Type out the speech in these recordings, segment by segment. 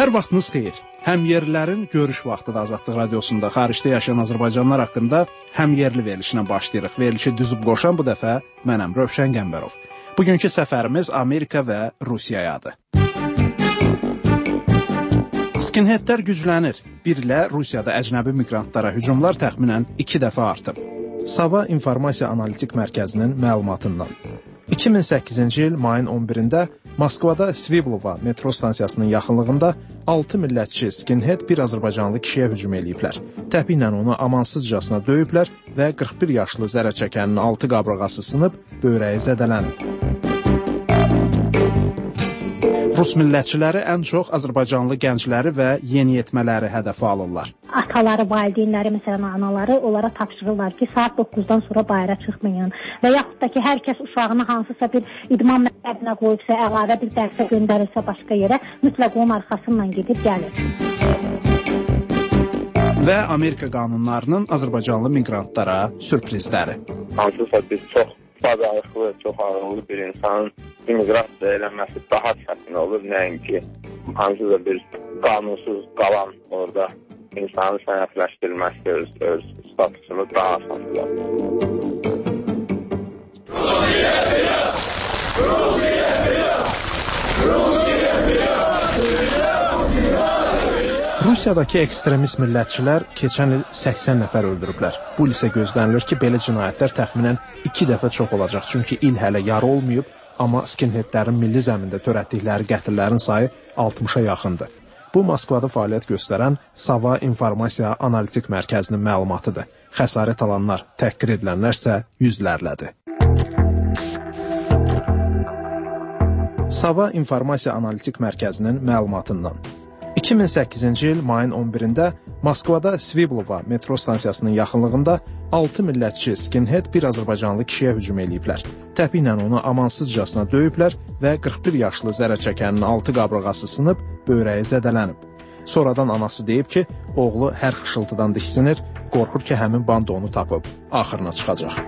Hər vaxtınız xeyir. Həmyerlilərin görüş vaxtıdır Azadlıq Radiosunda xaricdə yaşayan Azərbaycanlılar haqqında həmyerli verilişinə başlayırıq. Verilişi düzüb qoşan bu dəfə mənəm, Rövşən Qəmbərov. Bugünkü səfərimiz Amerika və Rusiyayadır. Skinheadlər güclənir. Bir ilə Rusiyada əcnəbi miqrantlara hücumlar təxminən 2 dəfə artıb. Sava İnformasiya Analitik Mərkəzinin məlumatından. 2008-ci il mayın 11-də Moskvada Sviblova metro stansiyasının yaxınlığında 6 millətçi skinhead bir azərbaycanlı kişiyə hücum eləyiblər. Təpiklə onu amansızcasına döyüblər və 41 yaşlı zərər çəkənin altı qabrağası sınıb, böyrəyi zədələnib. Rus millətçiləri ən çox azərbaycanlı gəncləri və yeniyetmələri hədəfə alırlar. Ataları, valideynləri, məsələn, anaları onlara tapşırırlar ki, saat 9-dan sonra bayıra çıxmayın və yaxud da ki, hər kəs uşağını hansısa bir idman məktəbinə qoyubsa, əlavə bir dərsə göndərirsə başqa yerə, mütləq onun arxasından gedib gəlir. Və Amerika qanunlarının azərbaycanlı miqrantlara sürprizləri. Hansısa bir çox bacarıqlı, çox ağırlı bir insanın immiqrasiya eləməsi daha çətin olur, nəinki hansısa bir qanunsuz qalan orada insanın sənədləşdirilməsi öz statusunu daha asan olur. Rusiyadakı ekstremist millətçilər keçən il 80 nəfər öldürüblər. Bu il isə gözlənilir ki, belə cinayətlər təxminən 2 dəfə çox olacaq. Çünki il hələ yarı olmayıb, amma skinheadlərin milli zəmində törətdikləri qətllərin sayı 60-a yaxındır. Bu, Moskvada fəaliyyət göstərən Sava İnformasiya Analitik Mərkəzinin məlumatıdır. Xəsarət alanlar, təhqir edilənlərsə yüzlərlədir. Sava İnformasiya Analitik Mərkəzinin məlumatından. 2008-ci il mayın 11-də Moskvada Sviblova metro stansiyasının yaxınlığında 6 millətçi skinhead bir azərbaycanlı kişiyə hücum eləyiblər. Təpiklə onu amansızcasına döyüblər və 41 yaşlı zərər çəkənin altı qabrağası sınıb, böyrəyi zədələnib. Sonradan anası deyib ki, oğlu hər xışıltıdan diksinir, qorxur ki, həmin band onu tapıb, axırına çıxacaq.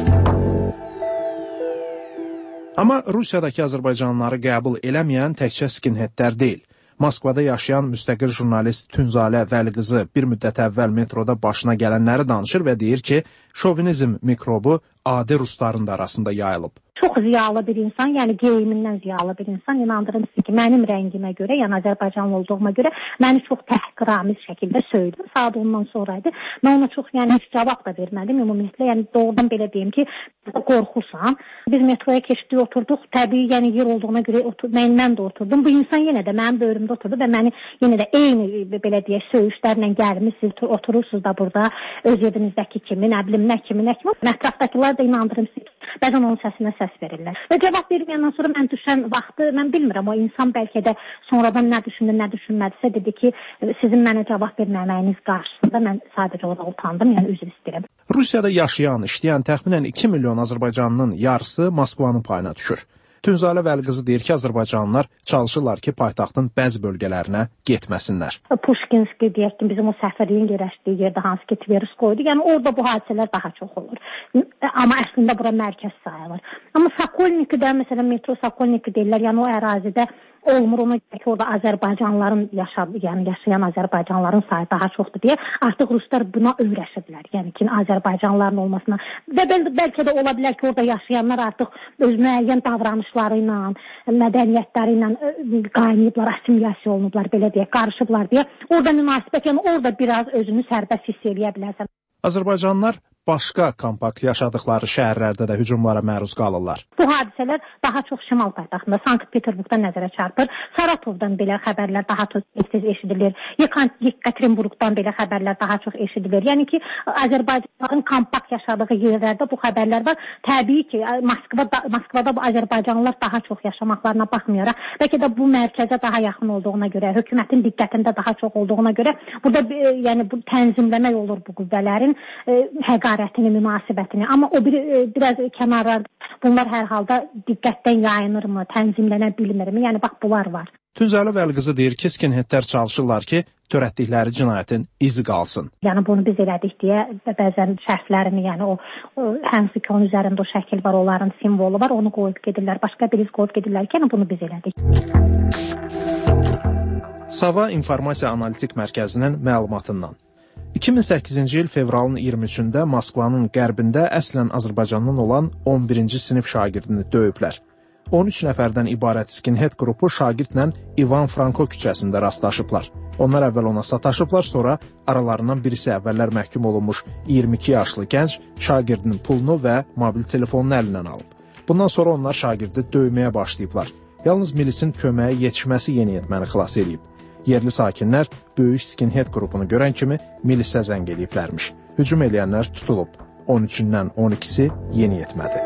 Amma Rusiyadakı azərbaycanlıları qəbul eləməyən təkcə skinheadlər deyil. Moskvada yaşayan müstəqil jurnalist Tünzalə Vəliqızı bir müddət əvvəl metroda başına gələnləri danışır və deyir ki, şovinizm mikrobu adi rusların da arasında yayılıb. Çox ziyalı bir insan, yəni geyimindən ziyalı bir insan, inandırım sizi ki, mənim rəngimə görə, yəni Azərbaycanlı olduğuma görə məni çox təhqiramiz şəkildə söydü. Saat ondan sonraydı. Mən ona çox, yəni heç cavab da vermədim. Ümumiyyətlə, yəni doğrudan belə deyim ki, qorxursam. Biz metroya keçdik, oturduq. Təbii, yəni yer olduğuna görə mən də oturdum. Bu insan yenə də mənim böhrümdə oturdu və məni yenə də eyni belə deyək söyüşlərlə gəlmişsiniz, oturursunuz da burada öz evinizdəki kimi, nə bilim, nə kimi. Ətrafdakılar da inandırım sizi. Bəzən onun səsinə səs verirlər. Və cavab verməyəndən sonra mən düşən vaxtı, mən bilmirəm, o insan bəlkə də sonradan nə düşündü, nə düşünmədisə, dedi ki, sizin mənə cavab verməməyiniz qarşısında mən sadəcə orada utandım, yəni üzr istəyirəm. Rusiyada yaşayan, işləyən təxminən 2 milyon azərbaycanlının yarısı Moskvanın payına düşür. Tünzalə Vəliqızı deyir ki, azərbaycanlılar çalışırlar ki, paytaxtın bəzi bölgələrinə getməsinlər. Puşkinski deyək ki, bizim o səfirliyin yerləşdiyi yerdə hansı ki, Tverskoydu. Yəni orada bu hadisələr daha çox olur. Amma əslində bura mərkəz sayılır. Amma Sokolnikidə, məsələn, metro Sokolniki deyirlər, yəni o ərazidə olmur, ona görə ki, orada Azərbaycanlıların yaşayan Azərbaycanlıların sayı daha çoxdur deyə artıq ruslar buna öyrəşiblər. Yəni ki, Azərbaycanlıların olmasına və bəlkə də ola bilər ki, orada yaşayanlar artıq öz müəyyən davranışları ilə, mədəniyyətləri ilə qaynayıblar, assimilasiya olunublar, belə deyək, qarışıblar deyə. Orada münasibət, yəni orada biraz özünü sərbəst hiss eləyə bilərsən. Azərbaycanlılar başqa kompakt yaşadıkları şəhərlərdə də hücumlara məruz qalırlar. Bu hadisələr daha çox şimal paytaxtında, Sankt-Peterburqdan nəzərə çarpır. Saratovdan belə xəbərlər daha çox tez eşidilir. Yekaterinburqdan belə xəbərlər daha çox eşidilir. Yəni ki, Azərbaycanlıların kompakt yaşadığı yerlərdə bu xəbərlər var. Təbii ki, Moskvada bu Azərbaycanlılar daha çox yaşamaqlarına baxmayaraq, bəlkə də bu mərkəzə daha yaxın olduğuna görə, hökumətin diqqətində daha çox olduğuna görə burada yəni bu tənzimləmək olur bu qüvvələrin həqarətini, münasibətini. Amma o biraz kənarlarda bunlar hər halda diqqətdən yayınırmı, tənzimlənə bilmirmi? Yəni bax bunlar var. Tünzalə Vəliqızı deyir ki, skinheadlər çalışırlar ki, törətdikləri cinayətin izi qalsın. Yəni bunu biz elədik deyə bəzən şərhlərini, yəni o hansı ki onun üzərində o şəkil var, onların simvolu var, onu qoyub gedirlər. Başqa bir iz qoyub gedirlər ki, yəni bunu biz elədik. Sava İnformasiya Analitik Mərkəzinin məlumatından. 2008-ci il fevralın 23-də Moskvanın qərbində əslən Azərbaycandan olan 11-ci sinif şagirdini döyüblər. 13 nəfərdən ibarət skinhead qrupu şagirdlə İvan Franko küçəsində rastlaşıblar. Onlar əvvəl ona sataşıblar, sonra aralarından birisi əvvəllər məhkum olunmuş 22 yaşlı gənc şagirdinin pulunu və mobil telefonunu əlindən alıb. Bundan sonra onlar şagirdi döyməyə başlayıblar. Yalnız milisin köməyə yetişməsi yeniyetməni xilas edib. Yerli sakinlər böyük skinhead qrupunu görən kimi milisə zəng eləyiblərmiş. Hücum eləyənlər tutulub. 13-dən 12-si yeniyetmədir.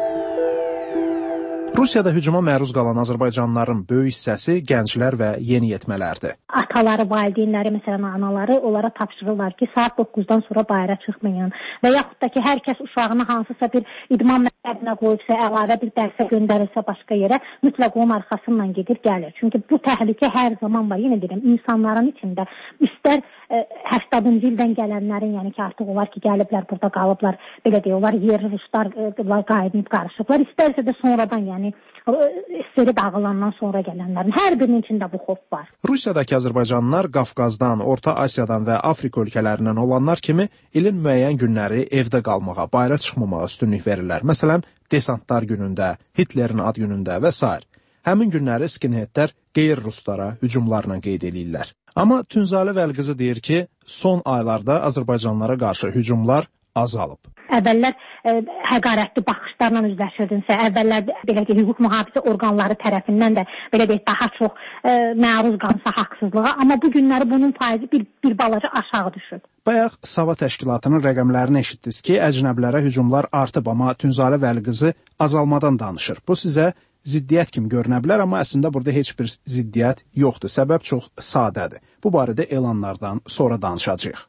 Rusiyada hücuma məruz qalan azərbaycanlıların böyük hissəsi gənclər və yeniyetmələrdir. Ataları, valideynləri, məsələn anaları onlara tapşırırlar ki, saat 9-dan sonra bayıra çıxmayın və yaxud da ki, hər kəs uşağını hansısa bir idman məktəbinə qoyubsa, əlavə bir dərsə göndərirsə başqa yerə, mütləq onun arxasından gedir, gəlir. Çünki bu təhlükə hər zaman var. Yenə deyirəm, insanların içində istər 80-cı ildən gələnlərin, yəni ki, artıq onlar ki, gəliblər, burada qalıblar, belə deyirlər, yerli ruslar qayıdıb qarışıblar, istərsə də sonradan, yəni seri dağılandan sonra gələnlərin hər birinin içində bu xof var. Rusiyadakı azərbaycanlılar Qafqazdan, Orta Asiyadan və Afrika ölkələrindən olanlar kimi ilin müəyyən günləri evdə qalmağa, bayıra çıxmamağa üstünlük verirlər. Məsələn, desantlar günündə, Hitlerin ad günündə və s. Həmin günləri skinheadlər qeyri-ruslara hücumlarla qeyd edirlər. Amma Tünzalə Vəlqızı deyir ki, son aylarda azərbaycanlılara qarşı hücumlar azalıb. Əvvəllər həqarətli baxışlarla üzləşirdinsə, əvvəllər belə ki, hüquq mühafizə orqanları tərəfindən də belə deyək daha çox məruz qalsa haqsızlığa, amma bu günləri bunun faizi bir balaca aşağı düşür. Bayaq Sava təşkilatının rəqəmlərini eşitdiniz ki, əcnəbilərə hücumlar artıb, amma Tünzalə Vəlqızı azalmadan danışır. Bu sizə ziddiyyət kimi görünə bilər, amma əslində burada heç bir ziddiyyət yoxdur. Səbəb çox sadədir. Bu barədə elanlardan sonra danışacağıq.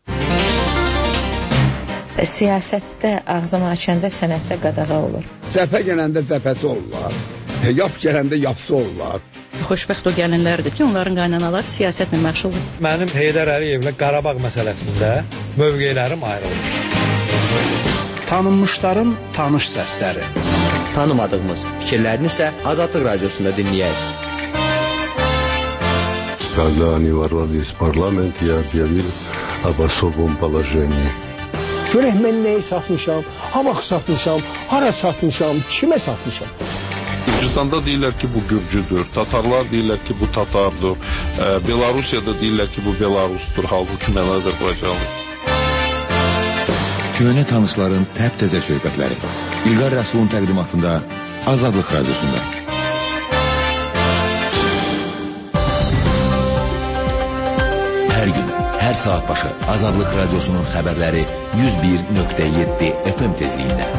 Siyasətdə ağzını açanda sənətdə qadağa olur. Cəbhə gələndə cəbhəsi olurlar, yap gələndə yapsı olurlar. Xoşbəxt o gəlinlərdir ki, onların qaynanaları siyasətlə məşğuldur. Mənim Heydər Əliyevlə Qarabağ məsələsində mövqelərim ayrılır. Tanınmışların tanış səsləri. Tanımadığımız fikirlərini isə Azadlıq Radiosunda dinləyək. Когда они ворвались в парламент, я объявил об особом положении. Görək mən nəyi satmışam, ha vaxt satmışam, hara satmışam, kimə satmışam. Gürcüstanda deyirlər ki, bu Gürcüdür, Tatarlar deyirlər ki, bu Tatardır, Belarusiyada deyirlər ki, bu Belarusdur, halbuki mən Azərbaycanlıyım. Köhnə tanışların təp-təzə söhbətləri. İlqar Rəsulun təqdimatında Azadlıq Radiosunda. Hər gün, hər saat başı Azadlıq Radiosunun xəbərləri 101.7 FM tezliyində.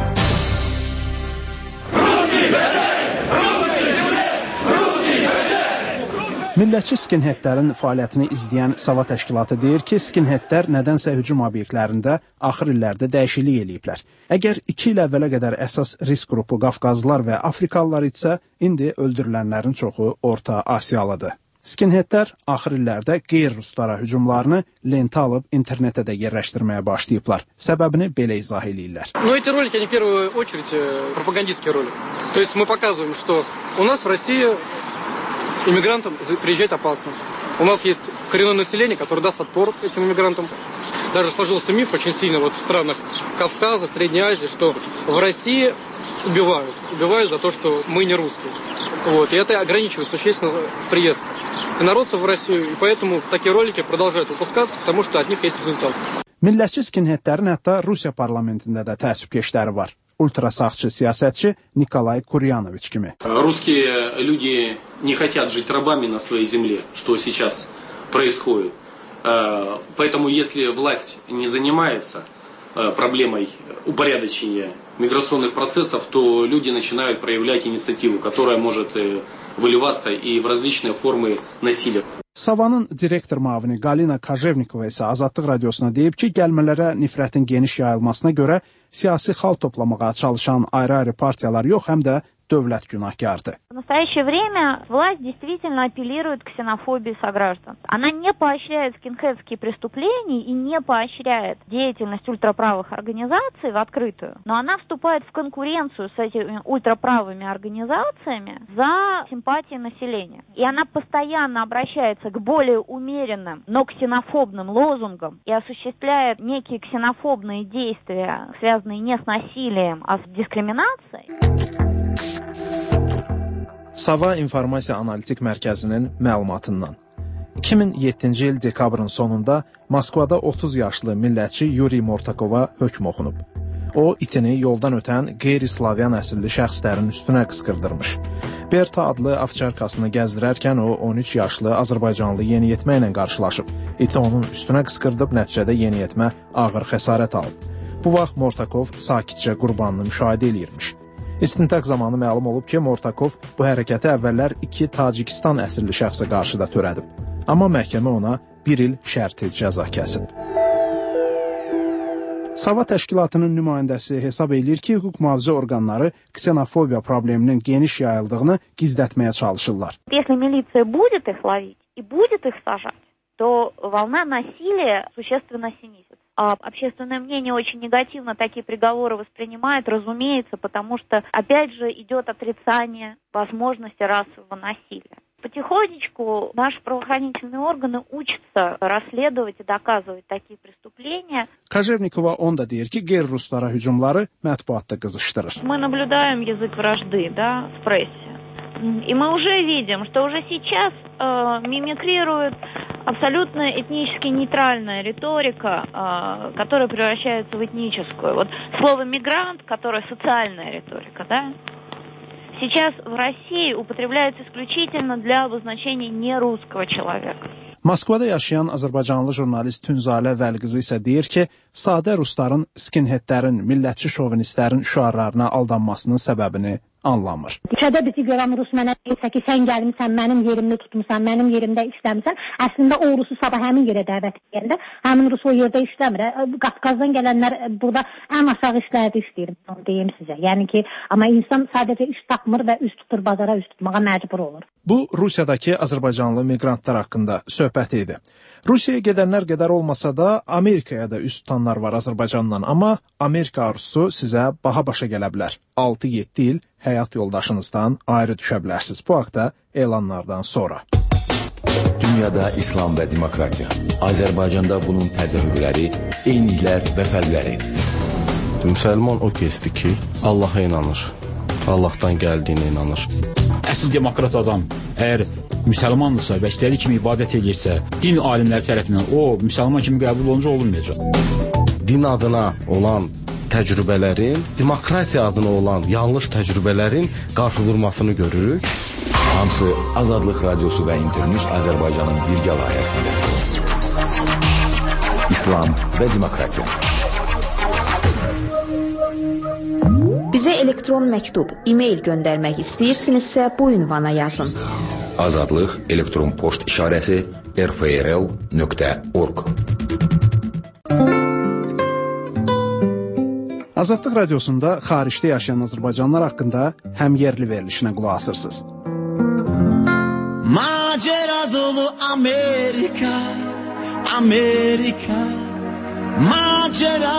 Millətçi skinheadlərin fəaliyyətini izləyən Sava təşkilatı deyir ki, skinheadlər nədənsə hücum obyektlərində axır illərdə dəyişiklik eləyiblər. Əgər 2 il əvvələ qədər əsas risk qrupu Qafqazlılar və Afrikalılar isə, indi öldürülənlərin çoxu Orta Asiyalıdır. Skinheadlər axır illərdə qeyri-ruslara hücumlarını lentə alıb internetə də yerləşdirməyə başlayıblar. Səbəbini belə izah eləyirlər. Но эти ролики, они в первую очередь пропагандистские ролики. То есть мы показываем, что у нас в России иммигрантам приезжать опасно. У нас есть коренное население, которое даст отпор этим иммигрантам. Даже сложился миф очень сильно в странах Кавказа, Средней Азии, что в России убивают за то, что мы не русские. И это ограничивает существенно приезд инородцев в Россию, и поэтому такие ролики продолжают выпускаться, потому что от них есть результат. Millətçi skinheadlərin hətta Rusiya parlamentində də təəssübkeşləri var. Ultrasağçı siyasətçi Nikolay Kuryanoviç kimi. Русские люди не хотят жить рабами на своей земле, что сейчас происходит. Поэтому если власть не занимается проблемой упорядочения миграционных процессов, то люди начинают проявлять инициативу, которая может выливаться и в различные формы насилия. Savanın direktor müavini Galina Kajevnikova isə Azadlıq Radiosuna deyib ki, gəlmələrə nifrətin geniş yayılmasına görə siyasi xal toplamağa çalışan ayrı-ayrı partiyalar yox, həm də dövlət günahkardır. настоящее время власть действительно апеллирует к ксенофобии сограждан. Она не поощряет скинхедские преступления и не поощряет деятельность ультраправых организаций в открытую, но она вступает в конкуренцию с этими ультраправыми организациями за симпатии населения. И она постоянно обращается к более умеренным, но ксенофобным лозунгам и осуществляет некие ксенофобные действия, связанные не с насилием, а с дискриминацией. Sava İnformasiya Analitik Mərkəzinin məlumatından 2007-ci il dekabrın sonunda Moskvada 30 yaşlı millətçi Yuri Mortakova hökm oxunub. O, itini yoldan ötən qeyri-slavyan əsilli şəxslərin üstünə qısqırdırmış. Berta adlı ovçarkasını gəzdirərkən o 13 yaşlı Azərbaycanlı yeniyetmə ilə qarşılaşıb. İti onun üstünə qısqırdıb, nəticədə yeniyetmə ağır xəsarət alıb. Bu vaxt Mortakov sakitcə qurbanını müşahidə eləyirmiş. İstintaq zamanı məlum olub ki, Mortakov bu hərəkəti əvvəllər 2 Tacikistan əsilli şəxsə qarşı da törədib. Amma məhkəmə ona 1 il şərti cəza kəsib. Sava təşkilatının nümayəndəsi hesab edir ki, hüquq mühafizə orqanları ksenofobiya probleminin geniş yayıldığını gizlətməyə çalışırlar. Если милиция будет их ловить и будет их сажать, то волна насилия существенно снизится. А общественное мнение очень негативно такие приговоры воспринимает, разумеется, потому что, опять же, идет отрицание возможности расового насилия. Потихонечку наши правоохранительные органы учатся расследовать и доказывать такие преступления. Kajevnikova on da deyir ki, qeyri-ruslara hücumları mətbuatda qızışdırır. Мы наблюдаем язык вражды, да, в прессе. И мы уже видим, что уже сейчас мимикрирует абсолютно этнически нейтральная риторика, которая превращается в этническую. Вот слово «мигрант», которое социальная риторика, да, сейчас в России употребляется исключительно для обозначения нерусского человека. Moskvada yaşayan Azərbaycanlı jurnalist Tünzalə Vəliqızı isə deyir ki, sadə rusların skinheadlərin, millətçi şovinistlərin şüarlarına aldanmasının səbəbini anlamır. İçədə bizi görən rus mənə deyirsə ki, sən gəlmisən, mənim yerimdə tutmusan, mənim yerimdə işləmirsən. Əslində o rusu sabah həmin yerə dəvət edəndə, həmin rus o yerdə işləmir. Qafqazdan gələnlər burada ən aşağı işlərdə işləyir, onu deyim sizə. Yəni ki, amma insan sadəcə iş tapmır və üst tutur, bazara üst tutmağa məcbur olur. Bu, Rusiyadakı Azərbaycanlı miqrantlar haqqında söhbət idi. Rusiyaya gedənlər qədər olmasa da, Amerikaya da üst tutanlar var Azərbaycandan, amma Amerika arzusu sizə baha başa gələ bilər. 6-7 il həyat yoldaşınızdan ayrı düşə bilərsiniz. Bu haqda elanlardan sonra. Dünyada İslam və demokratiya. Azərbaycanda bunun təzahürləri, eyniliklər və fərqləri. Müsəlman o kəsdir ki, Allaha inanır. Allahdan gəldiyinə inanır. Əsl demokrat adam əgər müsəlmandırsa və istədiyi kimi ibadət edirsə, din alimləri tərəfindən o müsəlman kimi qəbul olunca olunmayacaq. Din adına olan təcrübələrin, demokratiya adına olan yanlış təcrübələrin qarşı durmasını görürük. Hamısı Azadlıq Radiosu və İnternews Azərbaycanın birgə layihəsində. İslam və demokratiya. Bizə elektron məktub, e-mail göndərmək istəyirsinizsə bu ünvana yazın. Azadlıq elektron poçt işarəsi rfrl.org. Azadlıq Radiosunda xaricdə yaşayan Azərbaycanlılar haqqında həmyerli verilişinə qulaq asırsınız. Macera dolu Amerika, Amerika, macera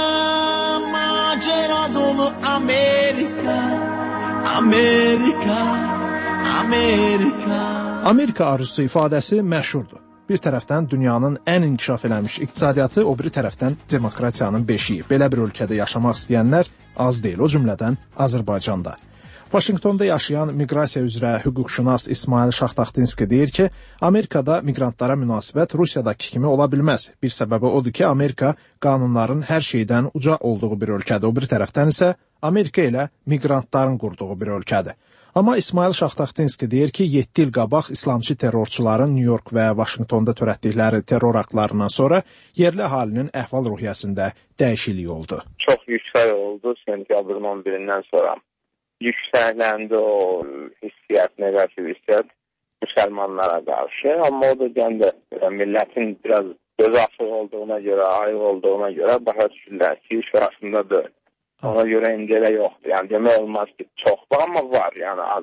dolu Amerika, Amerika, Amerika. Amerika arzusu ifadəsi məşhurdur. Bir tərəfdən dünyanın ən inkişaf eləmiş iqtisadiyyatı, o biri tərəfdən demokratiyanın beşiyi. Belə bir ölkədə yaşamaq istəyənlər az deyil, o cümlədən Azərbaycanda. Vaşinqtonda yaşayan miqrasiya üzrə hüquqşünas İsmail Şaxtaxtinski deyir ki, Amerikada miqrantlara münasibət Rusiyadakı kimi ola bilməz. Bir səbəbi odur ki, Amerika qanunların hər şeydən uca olduğu bir ölkədir. O bir tərəfdən isə Amerika ilə miqrantların qurduğu bir ölkədir. Amma İsmail Şaxtaxtinski deyir ki, 7 il qabaq İslamçı terrorçuların New York və Vaşinqtonda törətdikləri terror aktlarından sonra yerli əhalinin əhval-ruhiyyəsində dəyişiklik oldu. Çox yüksək oldu sentyabrın 11-dən sonra. Yüksəkləndi o hissiyat, negativ hissiyat müsəlmanlara qarşı. Amma o da gəndə millətin biraz göz açıq olduğuna görə, ayıq olduğuna görə başa düşürlər ki, iş arasındadır. Ona görə indi elə yoxdur. Yəni demək olmaz ki, çoxdur, amma var, yəni az.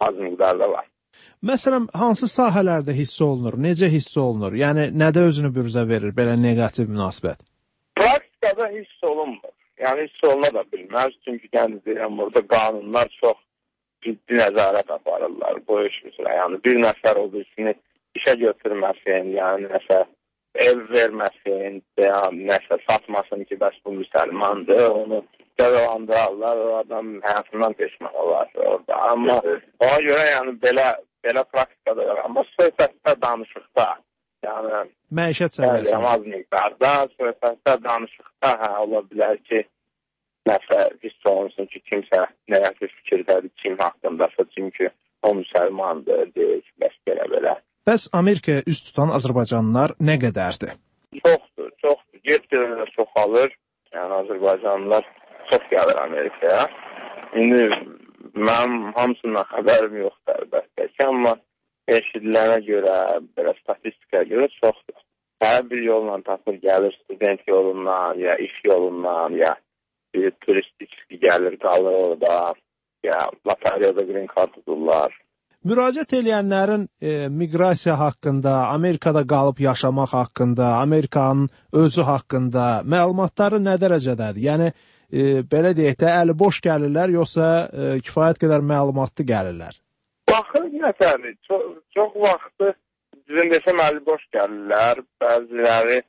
az miqdarda var. Məsələn, hansı sahələrdə hiss olunur, necə hiss olunur? Yəni, nədə özünü büruzə verir belə neqativ münasibət? Praktikada hiss olunmur. Yəni, hiss oluna da bilməz. Çünki deyirəm, burada qanunlar çox ciddi nəzarət aparırlar bu iş üzrə. Yəni, bir nəfər o birisini işə götürməsin, yəni nəsə ev verməsin, nəsə satmasın ki, bəs bu müsəlmandır, onu cəzalandırarlar, o adam həyatından peşman olar orada. Amma ona görə yəni belə praktikada yox. Amma söhbətdə, danışıqda, yəni məişət səviyyəsində az miqdarda, söhbətdə, danışıqda ola bilər ki, nəsə hiss olunsun ki, kimsə negativ fikirdədir, kim haqqındasa, çünki o müsəlmandır, deyir ki, bəs belə. Bəs Amerikaya üz tutan azərbaycanlılar nə qədərdir? Çoxdur. Get-gedə çoxalır. Yəni, azərbaycanlılar çox gəlir Amerikaya. İndi mənim hamısından xəbərim yoxdur əlbəttə ki, amma eşidilənə görə, belə statistikaya görə çoxdur. Hər bir yolla tapır gəlir, student yolundan, ya iş yolundan, ya bir turistik gəlir, qalır orada, ya loteriyada green card tuturlar. Müraciət edənlərin miqrasiya haqqında, Amerikada qalıb yaşamaq haqqında, Amerikanın özü haqqında məlumatları nə dərəcədədir? Yəni, belə deyək də, əli boş gəlirlər, yoxsa kifayət qədər məlumatlı gəlirlər? Baxır nətədir, çox vaxtı düzün desəm əli boş gəlirlər, bəziləri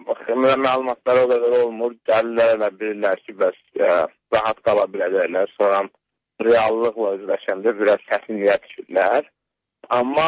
məlumatları o qədər olmur, gəlirlər elə bilirlər ki, bəs rahat qala biləcəklər, sonra reallıqla üzləşəndə biraz çətinliyə düşürlər. Amma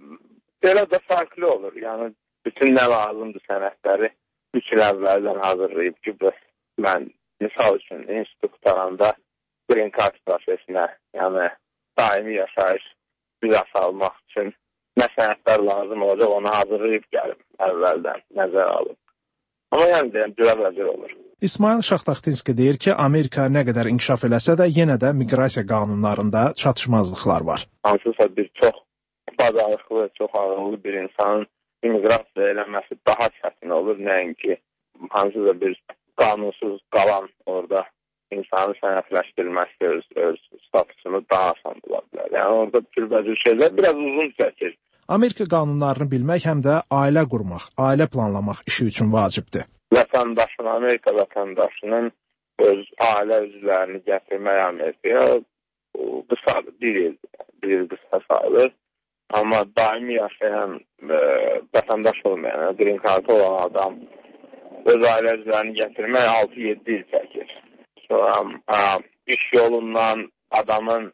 belə də fərqli olur. Yəni, bütün nə lazımdır sənədləri 3 il əvvəldən hazırlayıb ki, mən misal üçün institut qutaranda green card prosesinə, yəni daimi yaşayış vizası almaq üçün nə sənədlər lazım olacaq, onu hazırlayıb gəlib əvvəldən nəzər alıb. Amma yəni deyəm, cürə olur. İsmail Şaxtaxtinski deyir ki, Amerika nə qədər inkişaf eləsə də, yenə də miqrasiya qanunlarında çatışmazlıqlar var. Hansısa bir çox bacarıqlı, çox ağırlı bir insanın immiqrasiya eləməsi daha çətin olur. Nəinki hansısa bir qanunsuz qalan orada insanın sənədləşdirilməsi öz statusunu daha asan bula bilər. Yəni orada türbəcür şeylər biraz uzun çəkir. Amerika qanunlarını bilmək həm də ailə qurmaq, ailə planlamaq işi üçün vacibdir. Vətəndaşın, Amerika vətəndaşının öz ailə üzvlərini gətirmək Amerikaya qısadır, bir il qısa sayılır. Amma daimi yaşayan vətəndaş olmayan, green card olan adam öz ailə üzvlərini gətirmək 6-7 il çəkir. Sonra iş yolundan adamın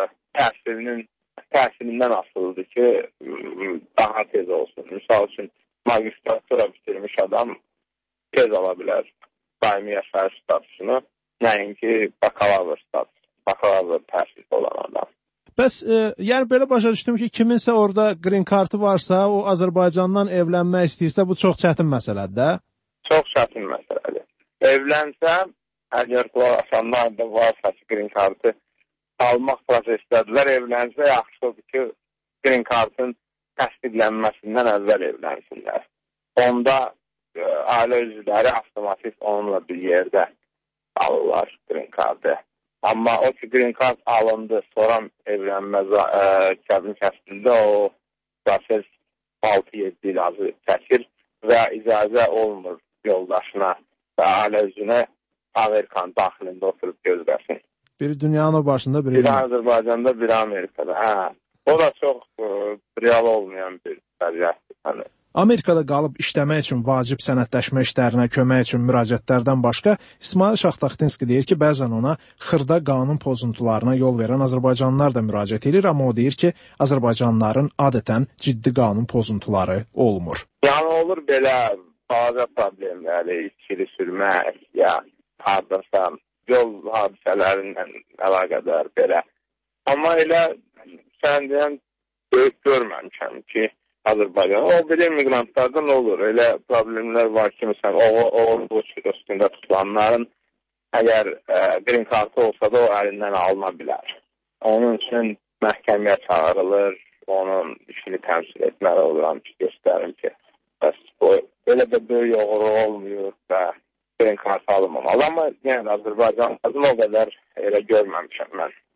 təhsilindən asılıdır ki, daha tez olsun. Misal üçün, magistratura bitirmiş adam tez ala bilər daimi yaşayış statusunu, nəinki bakalavr təhsil olan adam. Bəs, yəni belə başa düşdüm ki, kiminsə orada green card'ı varsa, o Azərbaycandan evlənmək istəyirsə, bu çox çətin məsələdir də? Çox çətin məsələdir. Evlənsə, əgər qulaq asanlar da varsa ki, green card'ı almaq prosesdədirlər, evlənsə yaxşı odur ki, green card'ın təsdiqlənməsindən əvvəl evlənsinlər. Onda ailə üzvləri avtomatik onunla bir yerdə alırlar green card'ı. Amma o ki green card alındı, sonra evlənmə kəbin kəsildi, o proses 6-7 il azı çəkir və icazə olmur yoldaşına və ailə üzvünə Amerikanın daxilində oturub gözləsin. Biri dünyanın o başında, biri Azərbaycanda, biri Amerikada. O da çox real olmayan bir vəziyyətdir. Amerikada qalıb işləmək üçün vacib sənədləşmə işlərinə kömək üçün müraciətlərdən başqa İsmail Şaxtaxtinski deyir ki, bəzən ona xırda qanun pozuntularına yol verən azərbaycanlılar da müraciət edir, amma o deyir ki, azərbaycanlıların adətən ciddi qanun pozuntuları olmur. Yəni olur belə balaca problemləri, içkili sürmək, ya hardasa yol hadisələrindən əlaqədar belə. Amma elə sən deyən böyük görməmişəm ki, Azərbaycan. O belə miqrantlardan olur. Elə problemlər var ki, məsələn, oğul üstündə tutulanların əgər green card'ı olsa da o əlindən alına bilər. Onun üçün məhkəməyə çağırılır, onun işini təmsil etməli oluram ki, göstərim ki, bəs belə də böyük oğru olmuyor və green card'ı alınmamalı. Amma yəni Azərbaycan o qədər elə görməmişəm mən.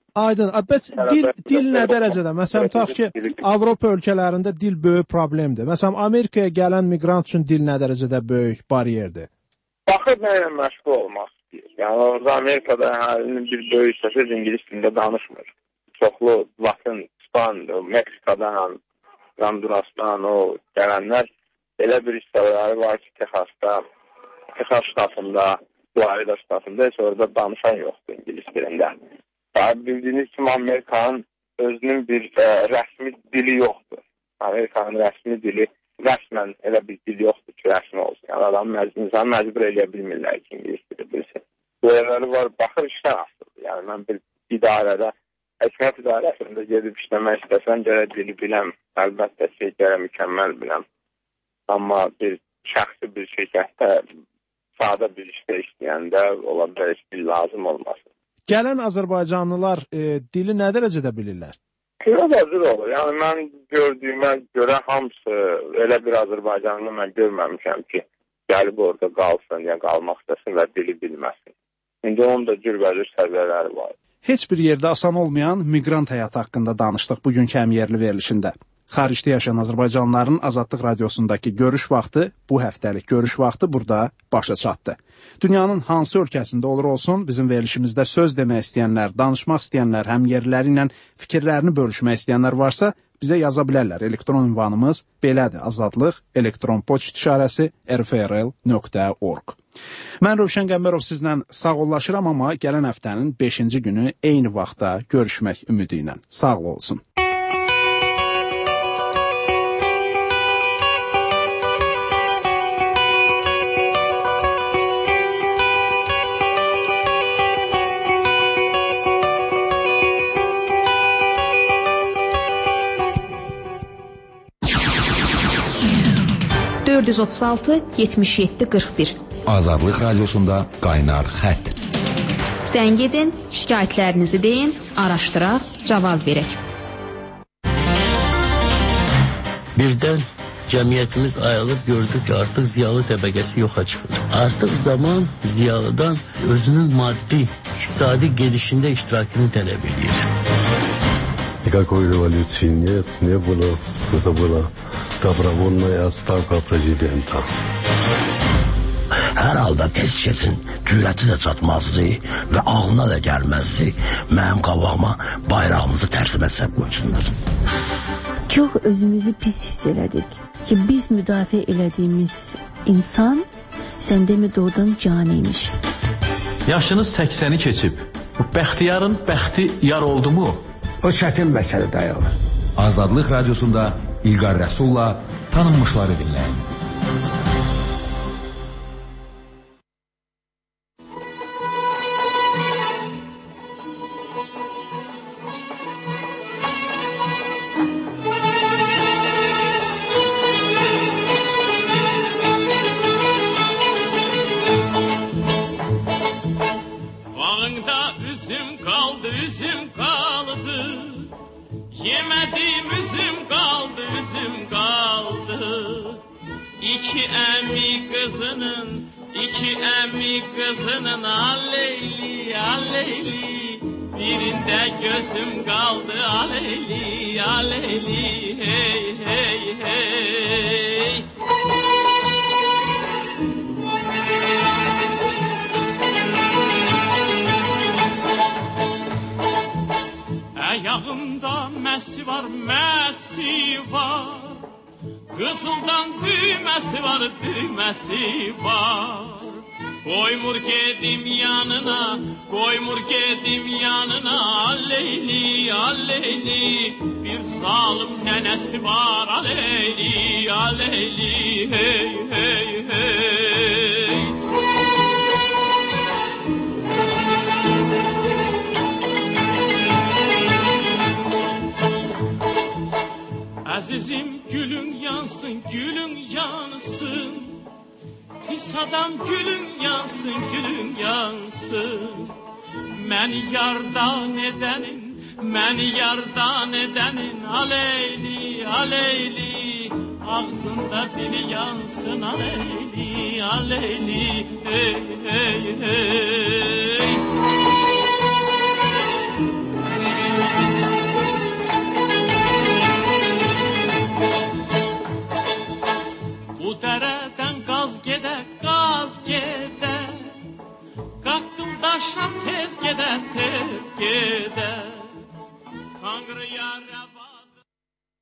Aydın. Bəs dil nə dərəcədə? Məsələn, tutaq ki, Avropa ölkələrində dil böyük problemdir. Məsələn, Amerikaya gələn miqrant üçün dil nə dərəcədə böyük bariyerdir? Baxır nə ilə məşğul olmaq istəyir. Yəni, orada Amerikada əhalinin bir böyük hissəsi ingilis dilində danışmır. Çoxlu Latın, İspan, Meksikadan, Hondurasdan o gələnlər elə bir hissələri var ki, Texas ştatında, Florida ştatında heç orada danışan yoxdur ingilis dilində. Bildiyiniz kimi Amerikanın özünün bir rəsmi dili yoxdur. Amerikanın rəsmi dili rəsmən elə bir dil yoxdur ki, rəsmi olsun. Yəni adam insan məcbur eləyə bilmirlər ki, ingilis dili bilsin. Böyələri var, baxır işdən asılıdır. Yəni mən bir idarədə, həkimiyyət idarəsində gedib işləmək istəsən, gərək dili biləm. Əlbəttə ki, gərək mükəmməl biləm. Amma bir şəxsi bir şirkətdə sadə bir işdə işləyəndə ola bilər dil lazım olmasın. Gələn Azərbaycanlılar dili nə dərəcədə bilirlər? Biraz azır olur. Yəni mən gördüyümə görə hamısı elə bir Azərbaycanlı mən görməmişəm ki, gəlib orada qalsın, ya qalmaq istəsin və dili bilməsin. İndi onun da cürbəcür səviyyələri var. Heç bir yerdə asan olmayan miqrant həyatı haqqında danışdıq bugünkü həmyerli verilişində. Xaricdə yaşayan Azərbaycanlıların Azadlıq Radiosundakı görüş vaxtı, bu həftəlik görüş vaxtı burada başa çatdı. Dünyanın hansı ölkəsində olur olsun, bizim verilişimizdə söz demək istəyənlər, danışmaq istəyənlər, həmyerliləri ilə fikirlərini bölüşmək istəyənlər varsa, bizə yaza bilərlər. Elektron ünvanımız belədir: azadlıq elektron poçt işarəsi rfrl.org. Mən Rövşən Qəmbərov sizlə sağollaşıram, amma gələn həftənin 5-ci günü eyni vaxtda görüşmək ümidi ilə. Sağ olsun. ...436-77-41 Azadlıq Radiosunda qaynar xətt. Zəng edin, şikayətlərinizi deyin, araşdıraq, cavab verək. Birdən cəmiyyətimiz ayılıb gördük ki, artıq ziyalı təbəqəsi yoxa çıxır. Artıq zaman ziyalıdan özünün maddi, iqtisadi gedişində iştirakını tələb edir. Никакой революции нет, не было. Это была добровольная отставка президента. Hər halda heç kəsin cürəti də çatmazdı və ağlına da gəlməzdi mənim qabağıma bayrağımızı tərsimə səb qoysunlar. Çox özümüzü pis hiss elədik ki, biz müdafiə elədiyimiz insan sən demə doğrudan caniymiş. Yaşınız 80'i keçib. Bu bəxtiyarın bəxti yar oldu mu? O çətin məsələ dayanır. Azadlıq Radiosunda İlqar Rəsulla tanınmışları dinləyin. İki əmi qızının aleyli, aleyli, birində gözüm qaldı aleyli, aleyli, hey, hey, hey. Ayağımda məsi var, məsi var. Qızıldan düyməsi var, düyməsi var. Koymur gedim yanına, koymur gedim yanına. Aleyli, aleyli, bir zalim nənəsi var. Aleyli, aleyli, hey, hey, hey. Azizim gülün yansın, gülün yansın. Pis adam gülün yansın, gülün yansın. Məni yardan edənin, məni yardan edənin. Aleyli, aleyli, ağzında dili yansın. Aleyli, aleyli, hey, hey, hey. Bu dərədən qaz gedər, qaz gedər. Qalxdım daşa tez gedər, tez gedər. Tanrıya rəva